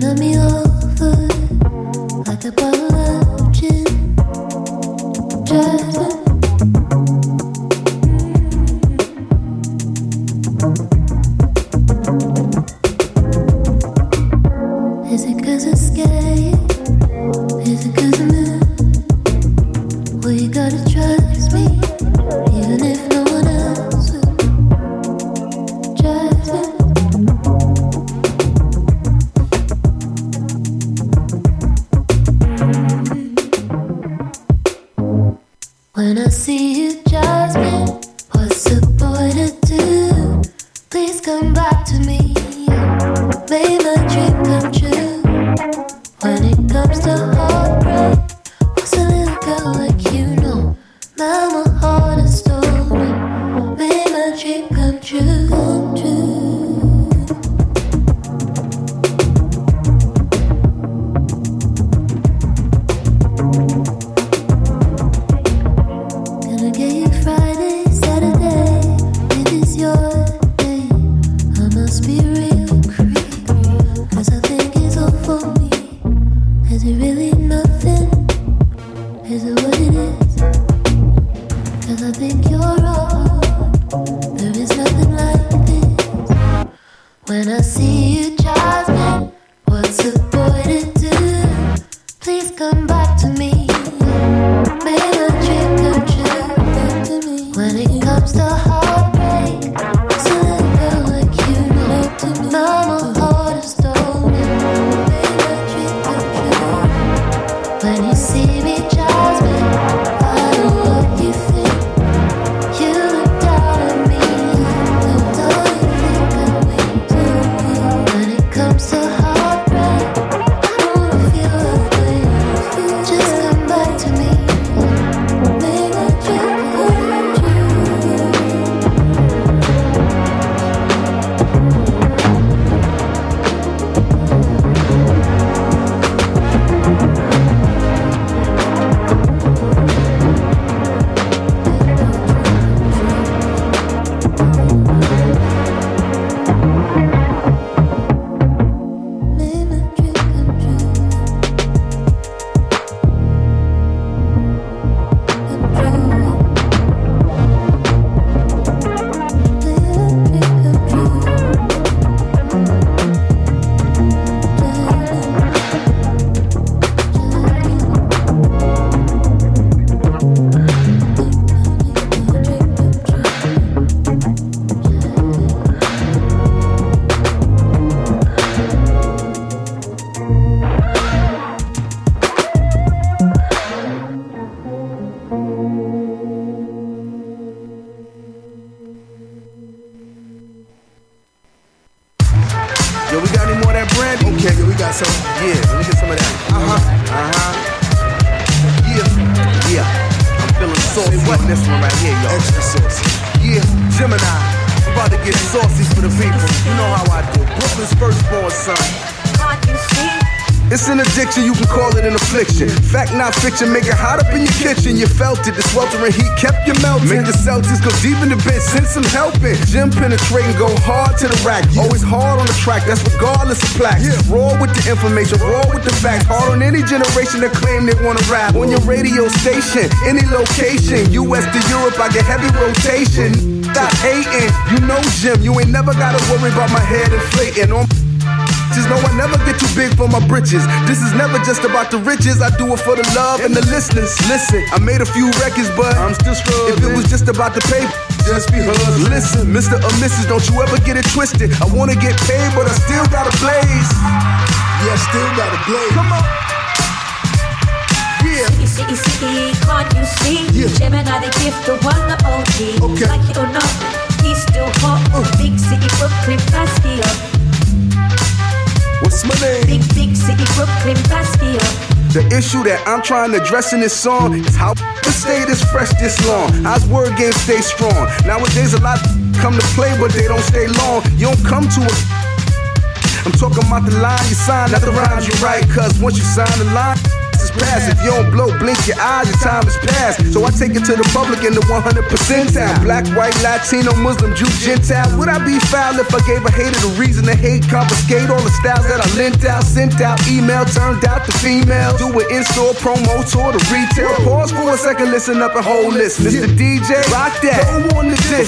love me over like a bottle of gin. Just is it 'cause it's scared? Is it 'cause I'm in? Well, you gotta trust me, even if no one else will. Trust me. When I see you, Jasmine, what's a boy to do? Please come back to me. Made my dream come true. When it comes to heartbreak, what's a little girl like you know? Now my heart is stolen. Made my dream come true, come true. Gonna get you Friday, Saturday. It is your day. I must be real creep, 'cause I think it's all for me. Is it really nothing? Is it what it is? 'Cause I think you're wrong. There is nothing like this. When I see you, Jasmine, what's a boy to do? Please come back to me. Make a dream come true. When it comes to heartbreak, it's a little girl like you know. Now my heart is stolen. Make a dream come true. When you see me, Jasmine, I know what you think. You look down at me, and all you think I'm weak too. When it comes to heartbreak, I don't wanna feel that way. Just come back to me. Make a dream come true. Make my dream come true. Yo, we got any more of that brandy? Okay, yeah, we got some. Yeah, let me get some of that. Yeah. I'm feeling saucy on this one right here, y'all. Extra saucy. Yeah, Gemini. I'm about to get saucy for the people. You know how I do. Brooklyn's firstborn son. Can't you see? It's an addiction, you can call it an affliction. Fact, not fiction, make it hot up in your kitchen. You felt it, the sweltering heat kept you melting. Make the Celtics go deep in the bench, send some helping. Gym penetrating, go hard to the rack. Always hard on the track, that's regardless of plaques. Raw with the information, raw with the facts. Hard on any generation that claim they wanna rap. On your radio station, any location. US to Europe, I get heavy rotation. Stop hating, you know Jim. You ain't never gotta worry about my head inflating. Just know I never get too big for my britches. This is never just about the riches. I do it for the love and the listeners. Listen, I made a few records, but I'm still struggling. If it was just about the paper, just be hustling. Listen, Mr. or Mrs., don't you ever get it twisted. I wanna get paid, but I still gotta blaze. Yeah, still gotta blaze. Come on. Yeah. See, can't you see? Yeah. Gemini, the gift, the one, the OG. Okay. Like it or not, he's still hot. Big city, Brooklyn, Basquiat. What's my name? Big city, Brooklyn, Basquiat. The issue that I'm trying to address in this song is how the stay this fresh this long. How's word game stay strong? Nowadays a lot come to play, but they don't stay long. You don't come to a. I'm talking about the line you sign, not the rhymes you write. Cause once you sign the line, is past. If you don't blow, blink your eyes, your time is past. So I take it to the public in the 100 percentile. Black, white, Latino, Muslim, Jew, Gentile. Would I be foul if I gave a hater the reason to hate? Confiscate all the styles that I lent out, sent out, email, turned out to female. Do an in-store promo, tour to retail. Pause for a second, listen up and hold this. Mr. DJ, rock that. Go on to this.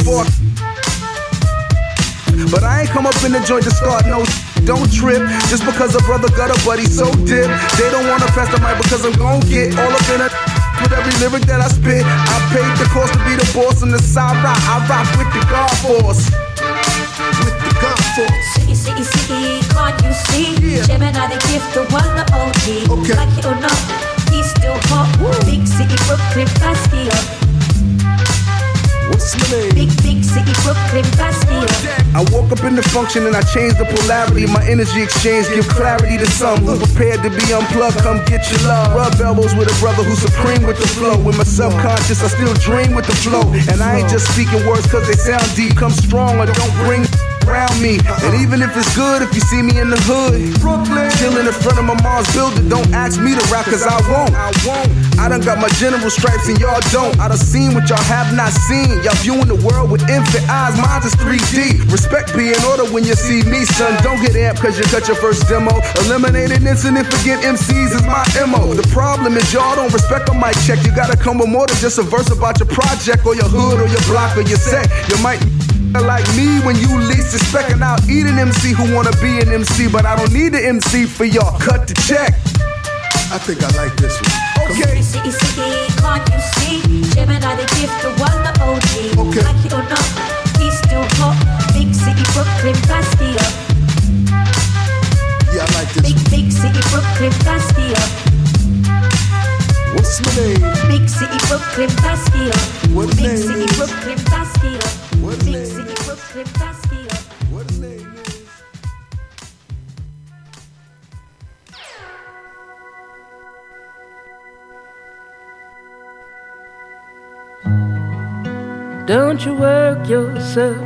But I ain't come up in the joint to start no don't trip. Just because a brother got a buddy so dip. They don't wanna pass the mic because I'm gon' get all up in it with every lyric that I spit. I paid the cost to be the boss on the side rock. I rock with the God Force. With the God Force. City, can't you see? Yeah. Gemini, the gift, the one, the OG. Okay. Like it or not, he's still hot. Woo. Big city, Brooklyn, Basquiat. What's my name? Big city, Brooklyn, Basquiat. I woke up in the function and I changed the polarity. My energy exchange give clarity to some who prepared to be unplugged. Come get your love. Rub elbows with a brother who's supreme with the flow. With my subconscious, I still dream with the flow. And I ain't just speaking words cause they sound deep. Come strong or don't bring around me. And even if it's good, if you see me in the hood, Brooklyn, chilling in front of my mom's building, don't ask me to rap cause I won't. I done got my general stripes and y'all don't. I done seen what y'all have not seen. Y'all viewing the world with infant eyes, mine is 3D. Respect be in order when you see me, son. Don't get amped cause you cut your first demo. Eliminate an incident, forget MCs is my MO. The problem is y'all don't respect a mic check. You gotta come with more than just a verse about your project or your hood or your block or your set. You might like me when you least expect, and I'll eat an MC who wanna be an MC, but I don't need an MC for y'all. Cut the check. I think I like this one. Okay. City, can't you see? Gemini, the gift, the one, the OG. Okay. Like it or not, he's still hot. Big city, Brooklyn, Basquiat. Yeah, I like this one. Big city, Brooklyn, Basquiat. What's my name? Big city, Brooklyn, Basquiat. What Big name city, is? Brooklyn, Basquiat. What Big name city, is? Brooklyn, Basquiat. What his name is? Don't you work yourself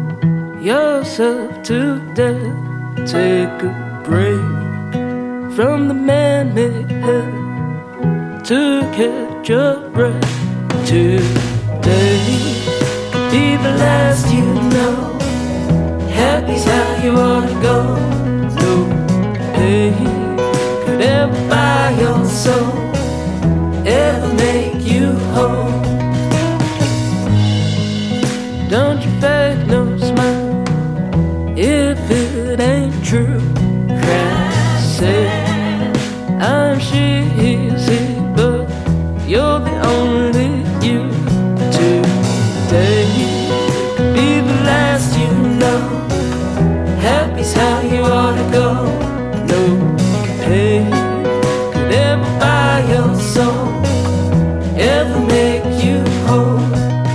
to death. Take a break from the man-made hell to catch your breath. Today could be the last you know. Happy's how you ought to go. No pain could ever buy your soul, ever make you whole. Don't you fake no smile if it ain't true. Cry, say I'm cheesy, but you're the only you. Today could be the last you know. Happy's how you ought to go. No pain could ever buy your soul, ever make you whole.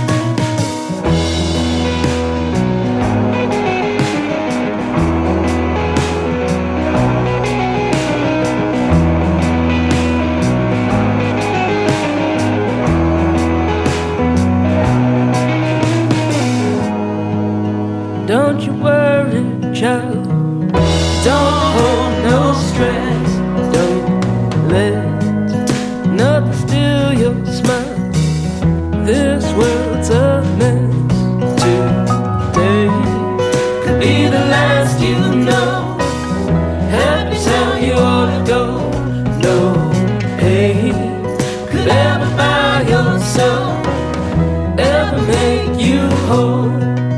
Don't you worry, child. Don't hold no stress. Don't let nothing steal your smile. This world's a mess. Today could be the last you know. Happy's how you ought to go. No pain could ever buy your soul, ever make you whole.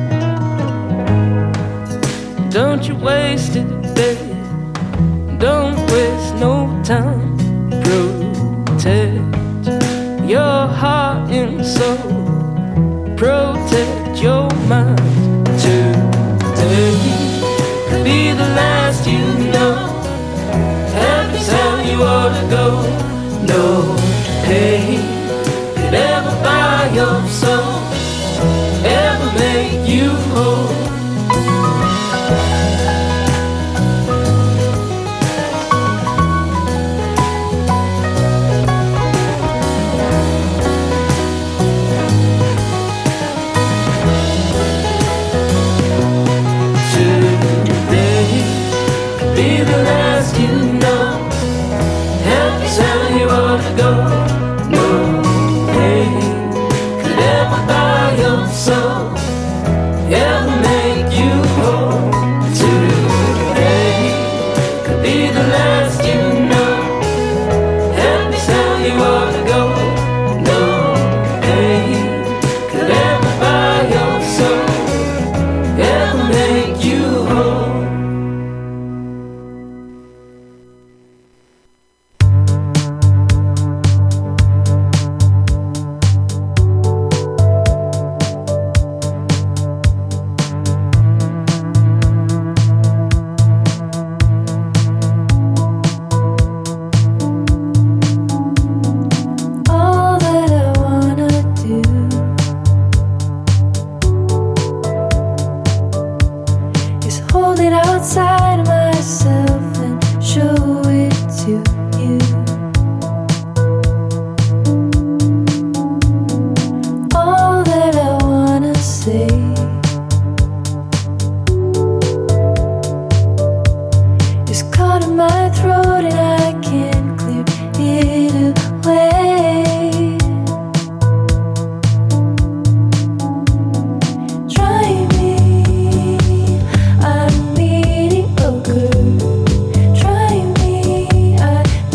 Don't you waste it, babe. Don't waste no time. Protect your heart and soul. Protect your mind. Today could be the last you know. Happy's how you ought to go. No pain could ever buy your soul, ever make you whole. Be the last you know. Happy's how you outside of myself and show it to you. All that I wanna say is caught in my throat and I can't clear it away. Try me, I'm mediocre. Try me, I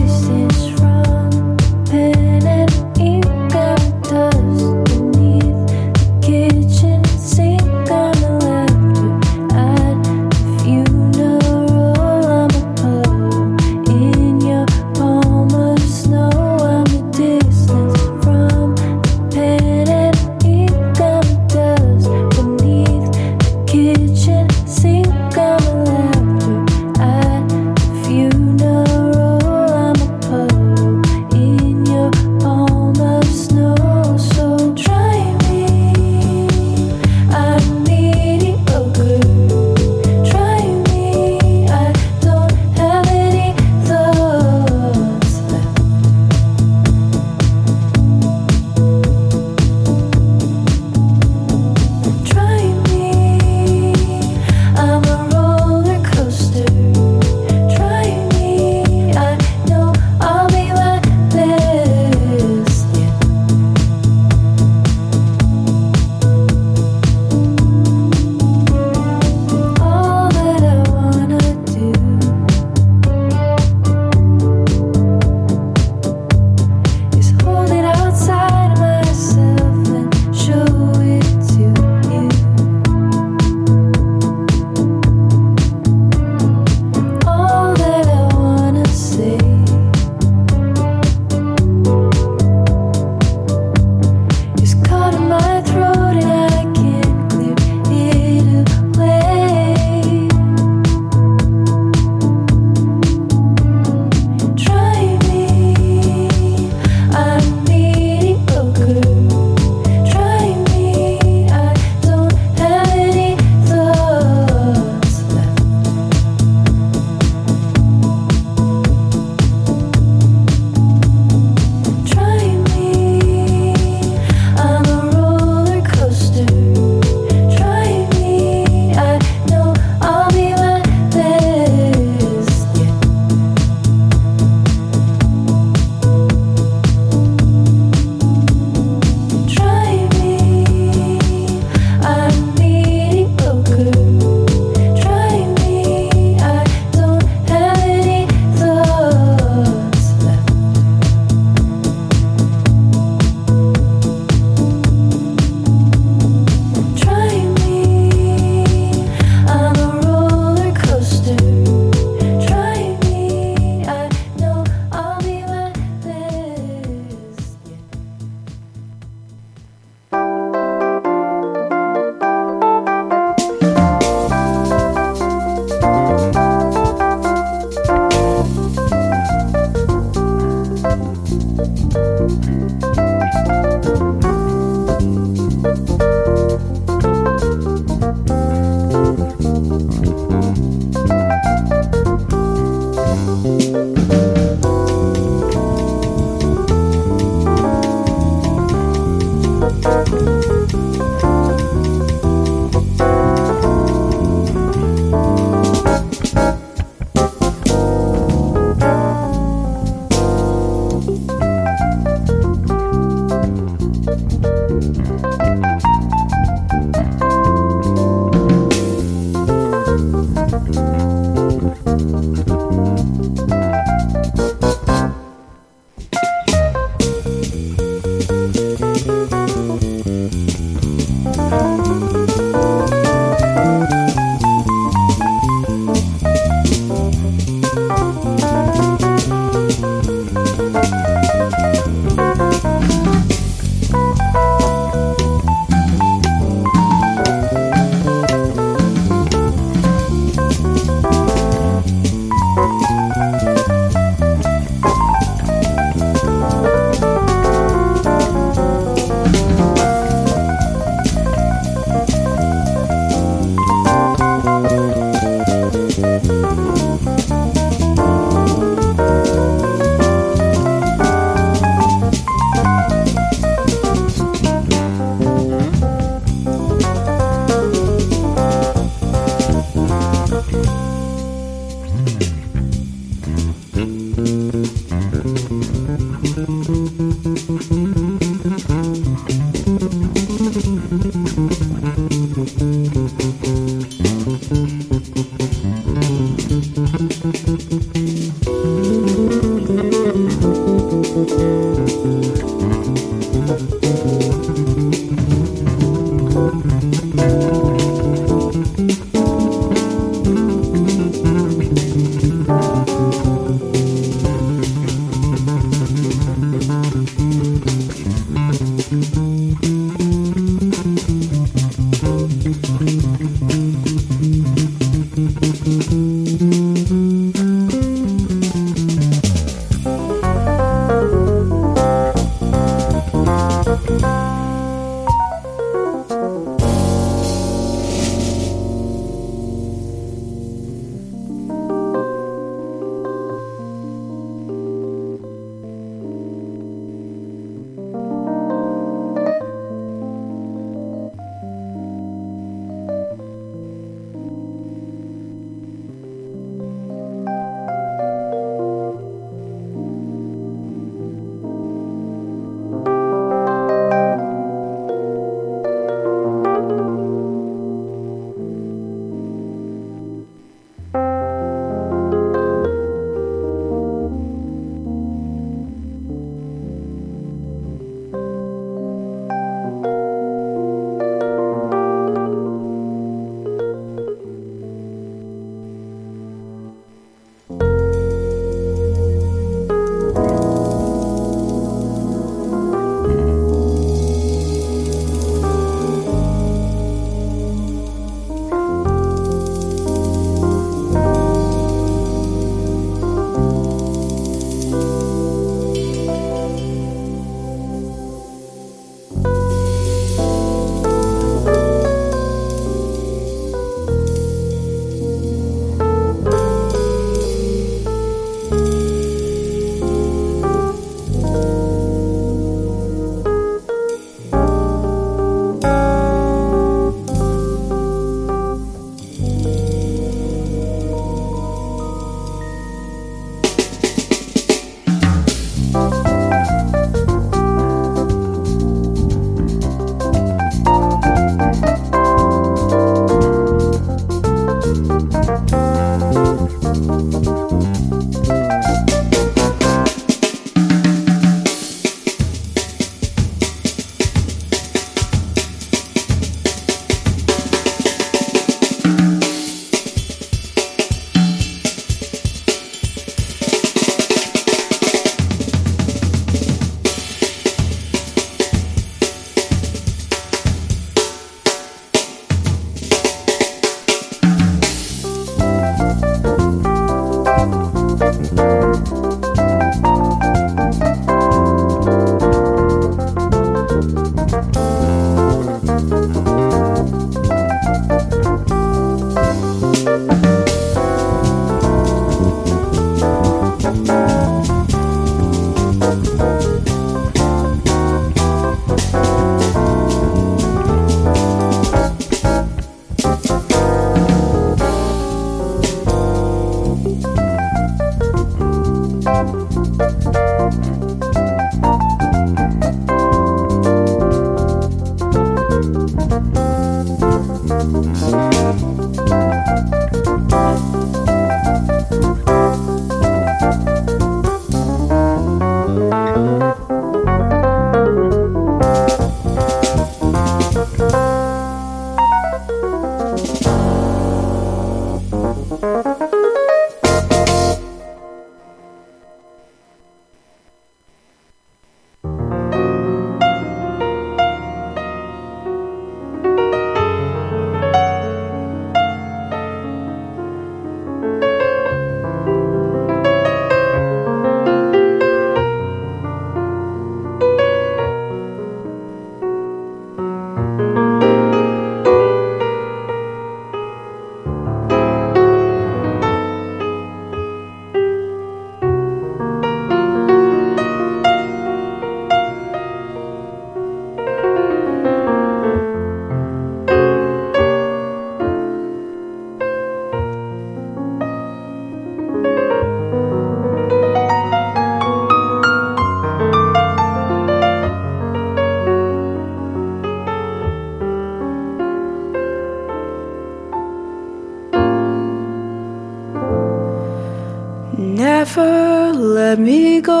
Never let me go.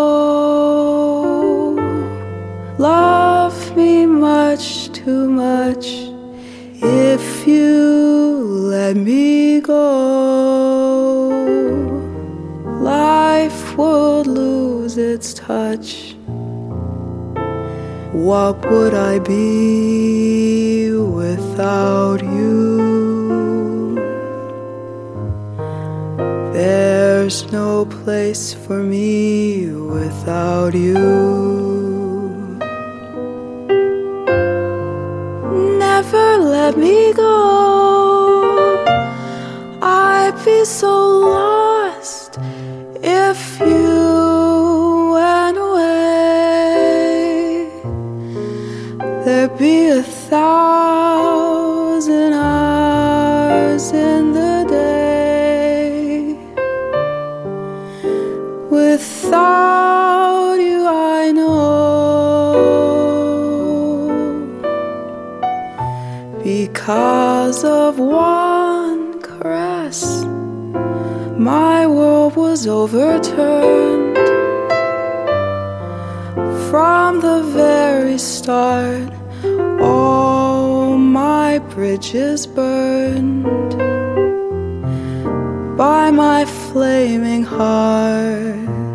Love me much too much. If you let me go, life would lose its touch. What would I be without you? There's no place for me without you. Never let me go. I'd be so lost if you went away. There'd be 1,000 hours in the day. Without you, I know, because of one caress, my world was overturned. From the very start, all my bridges burned by my flaming heart.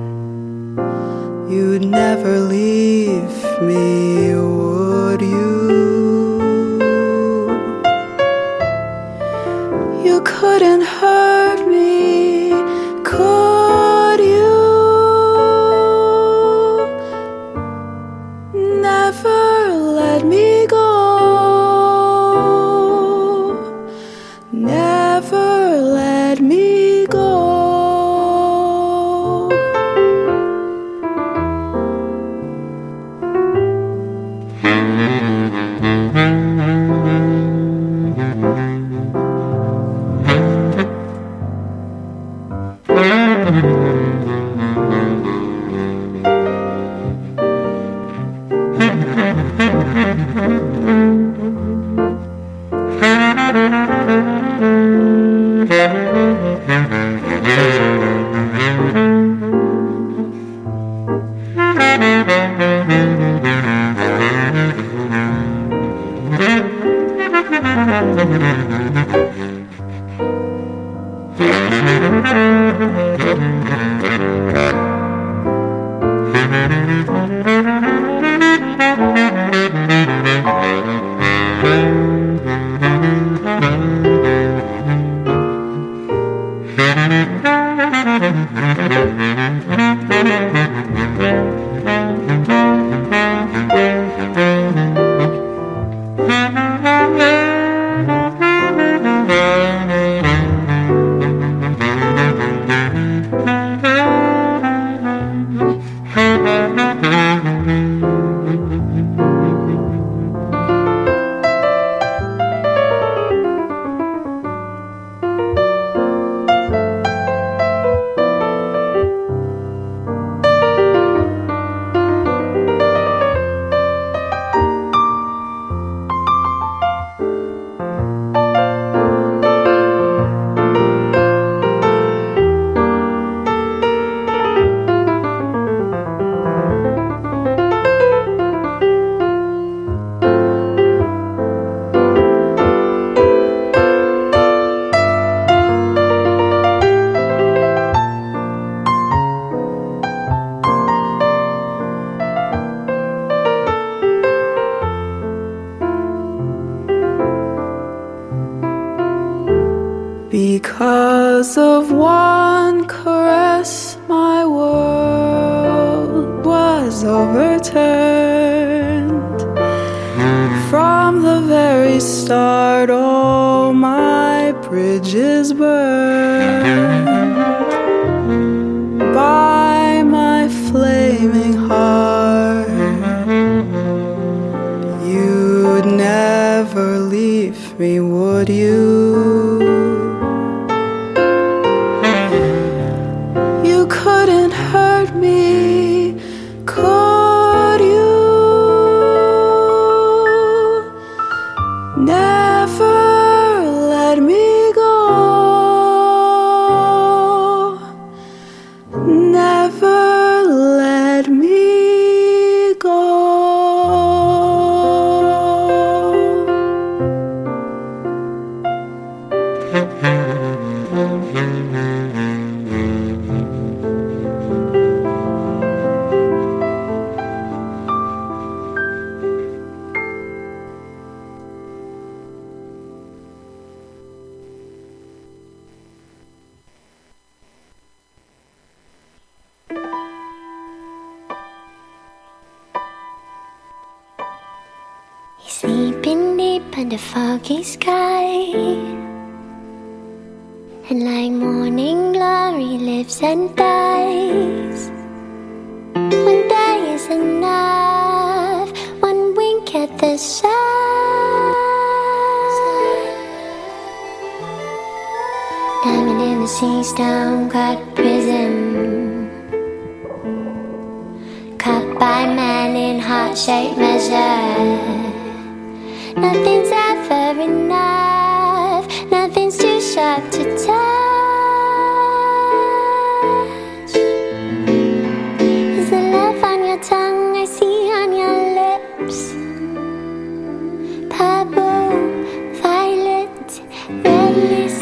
You'd never leave me, would you? You couldn't hurt me, could you? Never let me go. Never let me go. Because of one caress, my world was overturned. From the very start, all my bridges burned by my flaming heart. You'd never leave me, would you? You couldn't hurt me, could you? Never let me go. Never let me go. Sleeping deep under foggy sky, and like morning glory lives and dies. One day is enough, one wink at the sun. Diamond in the sea, stone-cut prism, cut by man in heart-shaped measure. Nothing's ever enough, nothing's too sharp to touch. Is the love on your tongue I see on your lips? Purple, violet, redness.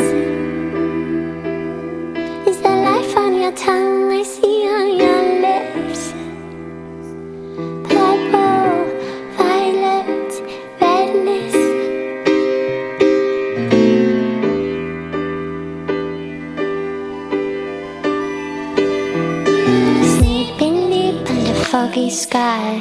Is the life on your tongue I see on your lips? Purple, violet, redness. Sleeping deep under foggy sky,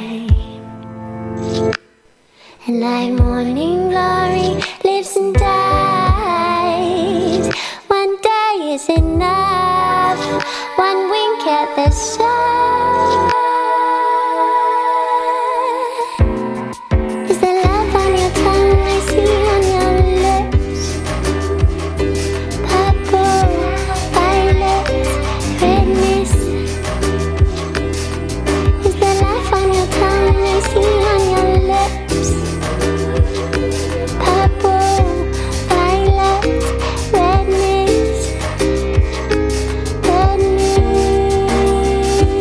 and like morning glory lives and dies. One day is enough, one wink at the sun. Is the love on your tongue I see on your lips? Purple, violet, redness. Is the life on your tongue I see on your lips? Purple, violet, redness, redness.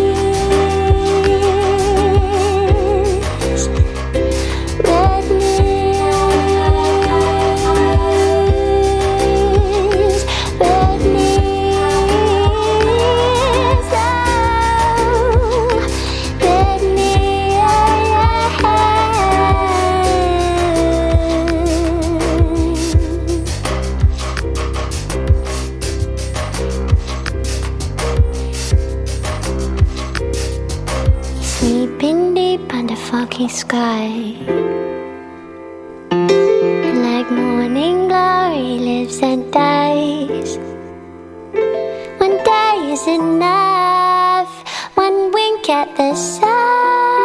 foggy sky. Like morning glory lives and dies. One day is enough, one wink at the sun.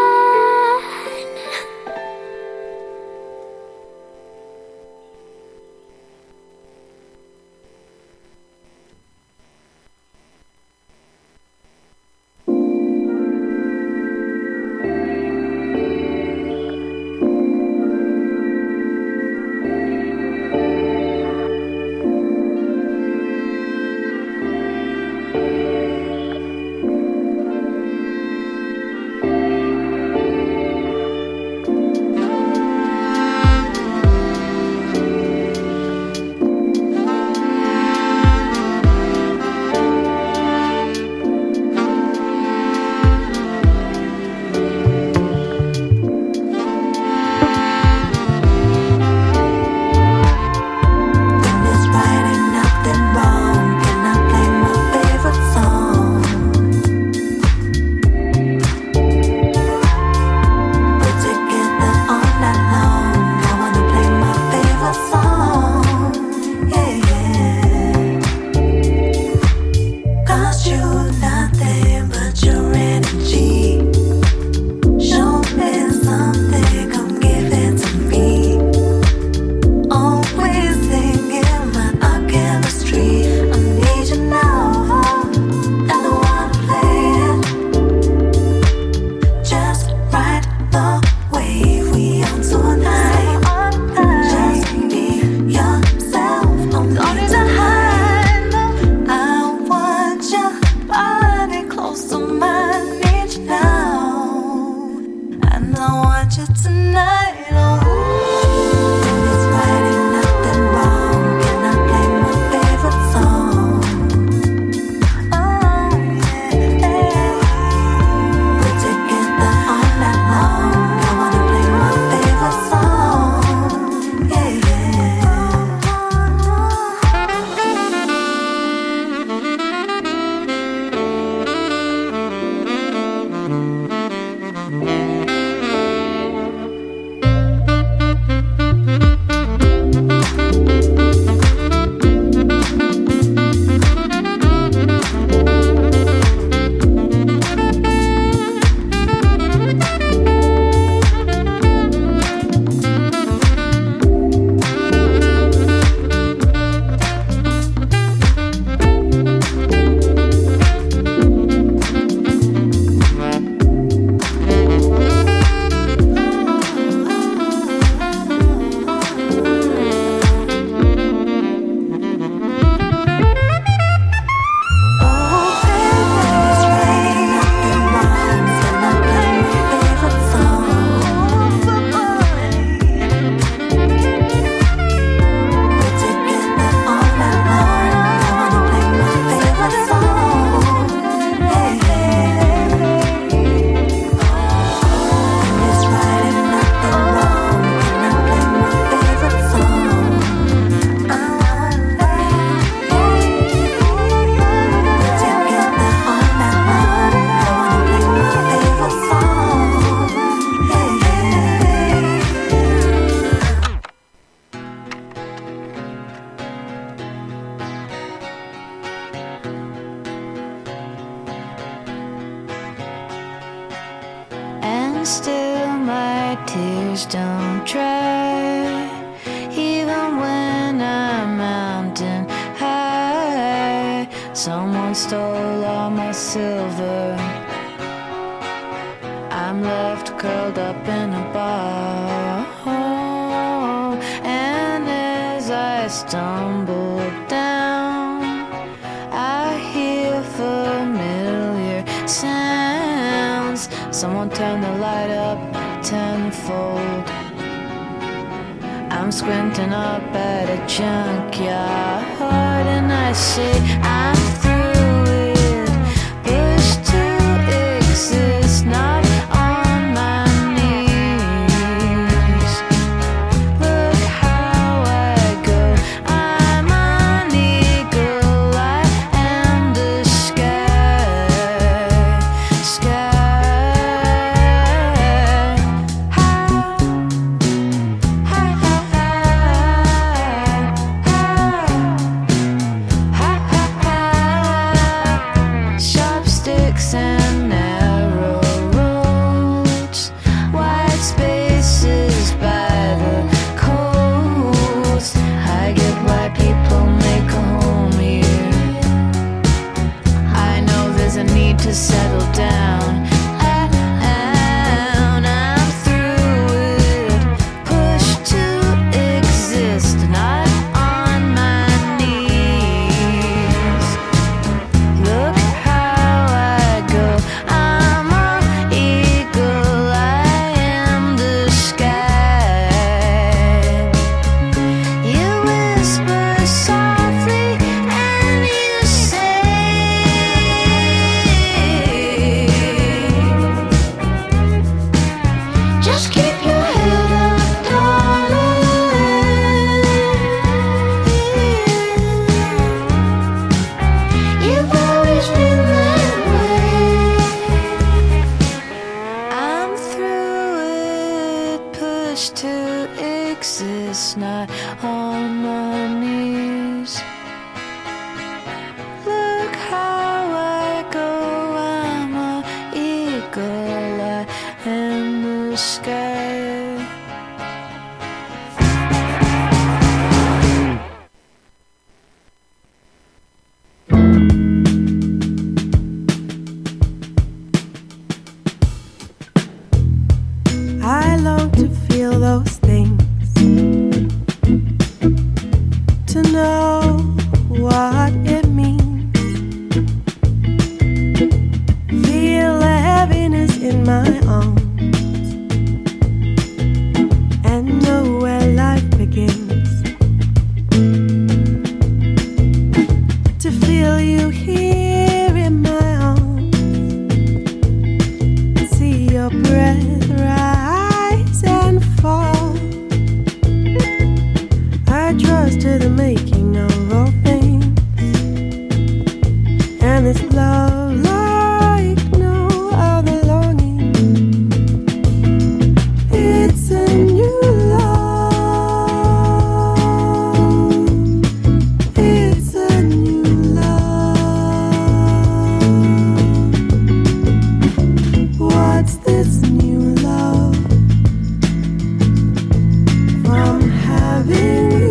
Still my tears don't dry, even when I'm mountain high. Someone stole all my silver, I'm left curled up in a ball. And as I stumble down, I hear familiar sounds. Someone turn the light up tenfold. I'm squinting up at a junkyard and I say I'm through it, pushed to exist, not on my knees. Look how I go, I'm an eagle, I am the sky. settle down. I'm through it, pushed to exist, not on my knees. Look how I go, I'm an eagle, I am the sky. You whisper softly and you say, just keep your head up, darling. You've always been that way. I'm through it, pushed to exist, not on my knees. Look how I go, I'm an eagle, I am the sky. I long to feel those things, to know what it means. Feel the heaviness in my arms and know where life begins. To feel you here in my arms, see your breath rise and fall. I trust to the making of all things, and this love like no other longing. It's a new love. It's a new love. What's this new love? From having you.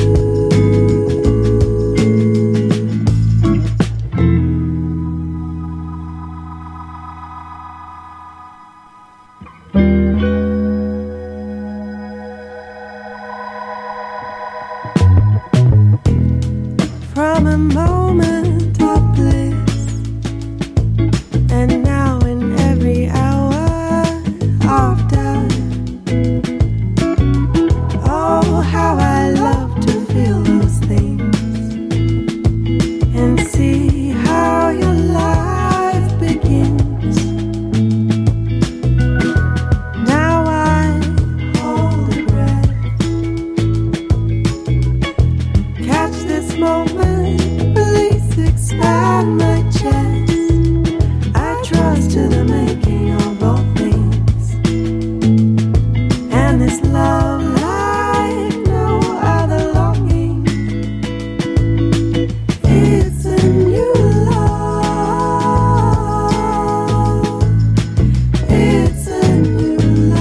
From a moment of bliss, and now in every hour of doubt. Oh, how I love to feel those things and see how your life begins. Now I hold a breath, catch this moment, release, expand my chest. I trust to the making of all things, and this love like no other longing. It's a new love. It's a new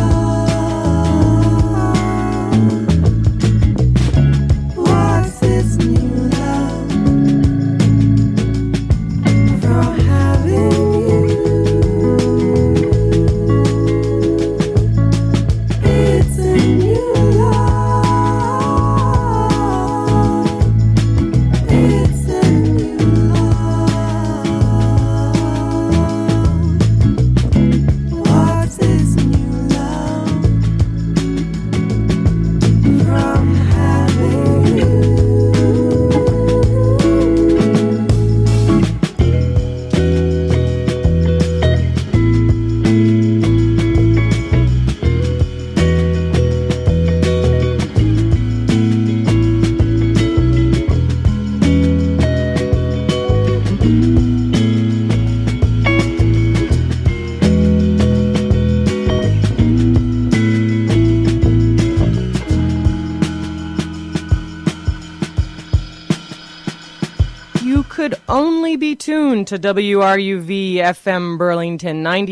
love. What's this new love? From having you. It's a new love. It's a new love. What's this new love? From having you. You could only be tuned to WRUV FM Burlington 90.